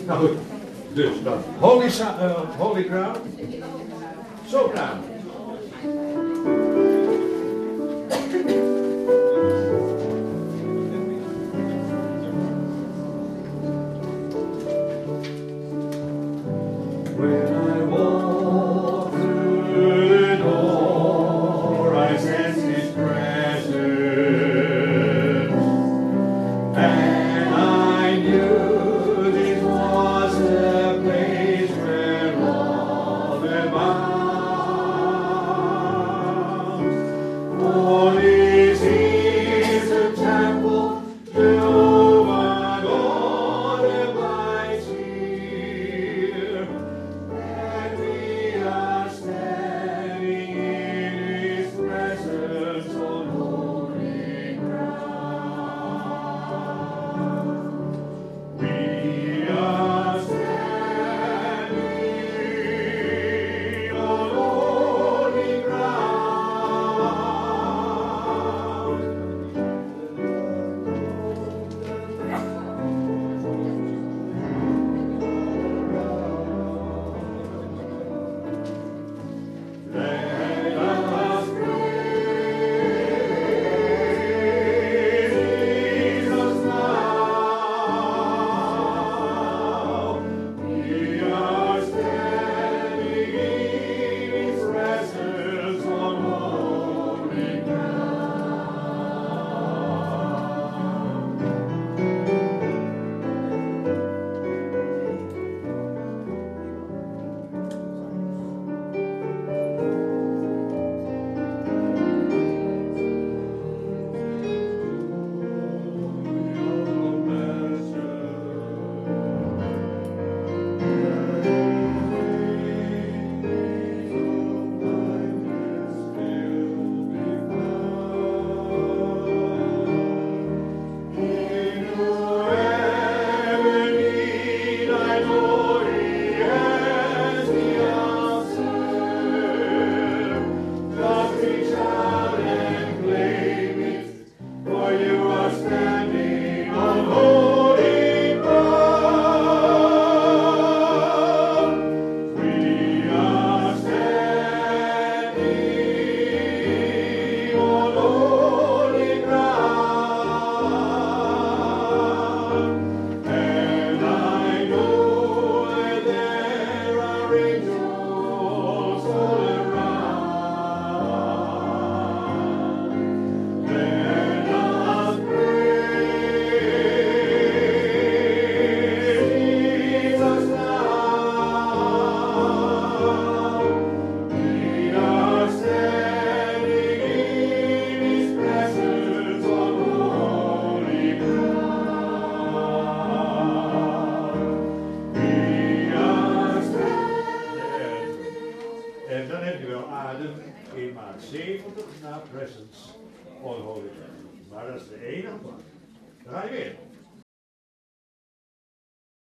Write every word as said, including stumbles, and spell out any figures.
Nou goed, dus dan Holy, uh, Holy Ground, sopraan. When I walk through the door, I sense His presence, and I knew this was the place where love abounds. For this is the temple Jehovah God abides here. We are standing in His presence on holy ground. We are standing on holy Let us praise Jesus now. We are standing in His presence on holy En dan heb je wel adem in maat zeventig na Presence on Holy Ground. Maar dat is de enige plaat. Dan ga je weer.